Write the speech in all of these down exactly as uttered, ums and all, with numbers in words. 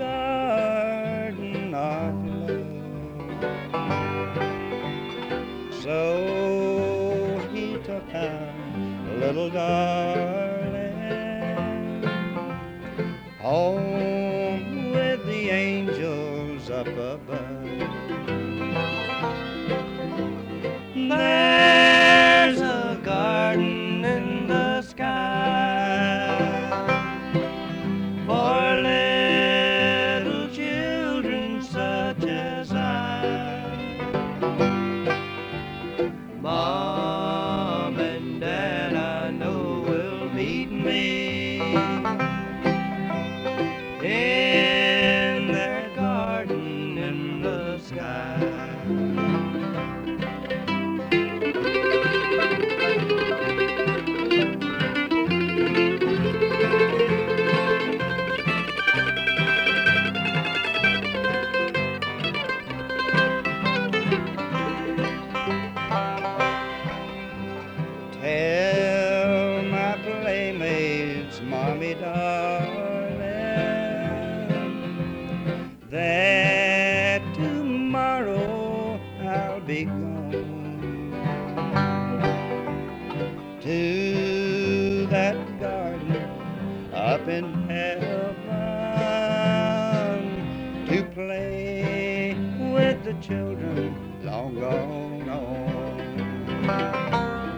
garden of love. So he took her little darling home with the angels up above. There's a garden in the sky for little children such as I. Mom and Dad, I know, will meet me in their garden in the sky. Tell my playmates, mommy darling, that tomorrow I'll be gone to that garden up in heaven to play with the children long gone on.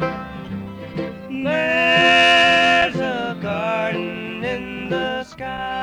There's a garden in the sky